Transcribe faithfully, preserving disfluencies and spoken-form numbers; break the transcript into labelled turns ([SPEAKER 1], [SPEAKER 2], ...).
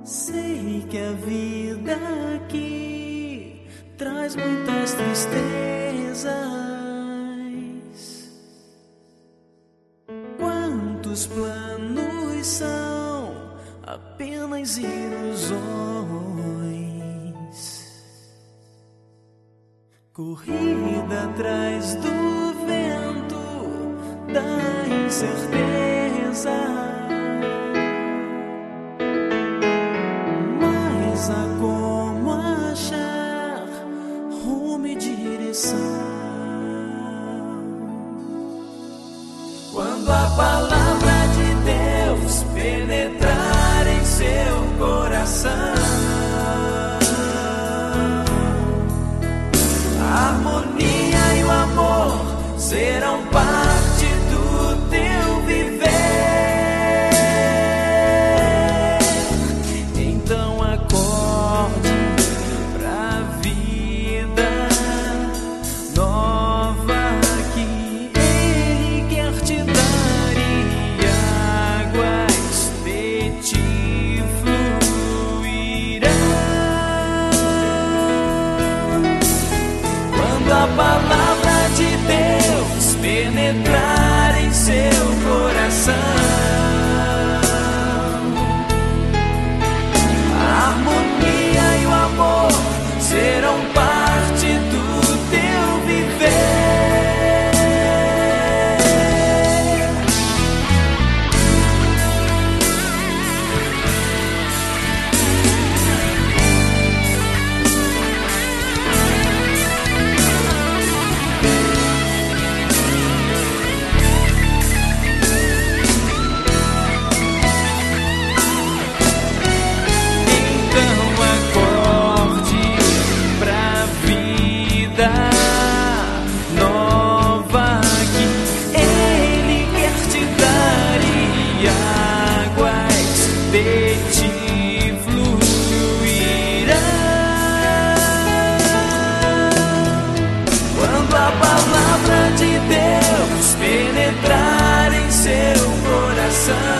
[SPEAKER 1] Sei que a vida aqui traz muitas tristezas. Quantos planos são apenas ilusões? Corrida atrás do vento da incerteza. Há como achar rumo e direção quando a palavra de Deus penetrar em seu coração. A harmonia e o amor serão parte do teu viver. A palavra de Deus penetrar em seu coração. A harmonia e o amor serão parte do teu viver. A palavra de Deus penetrar em seu coração.